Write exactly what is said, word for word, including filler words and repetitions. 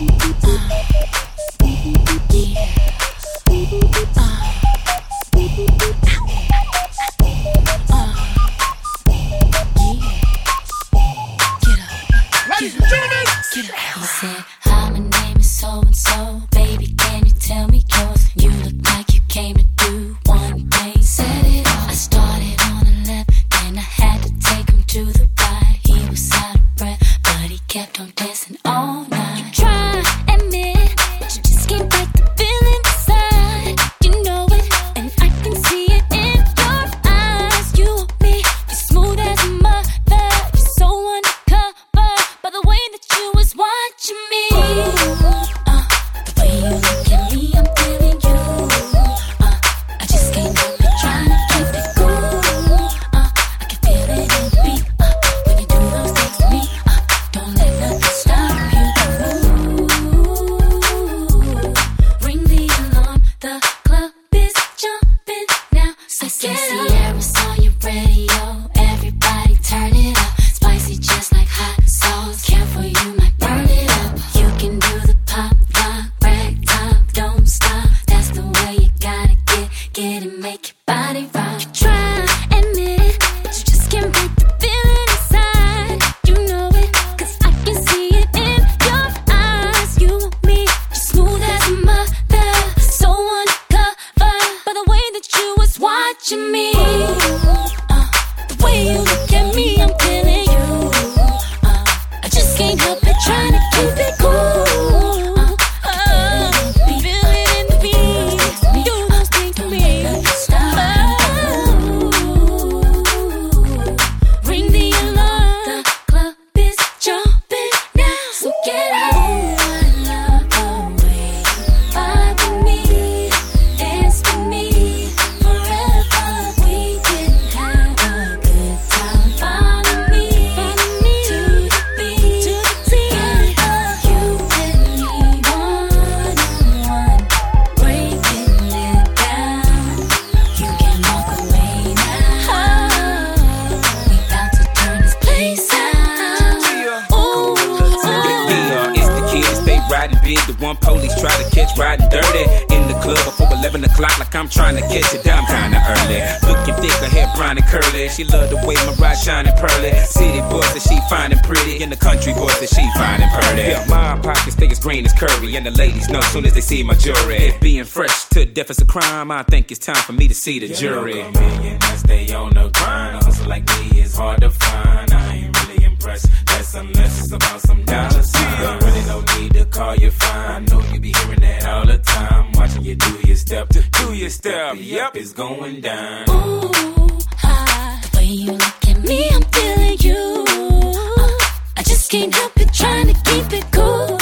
And the ladies know soon as they see my jewelry. It being fresh to death is a crime. I think it's time for me to see the jury. Yeah, millionaires, they on the grind. A hustle like me is hard to find. I ain't really impressed. That's unless it's about some dollar sign. Really no need to call you fine. Know you be hearing that all the time. Watching you do your step, do your step. Yep, it's going down. Ooh, ah, the way you look at me, I'm feeling you. Uh, I just can't help it, trying to keep it cool.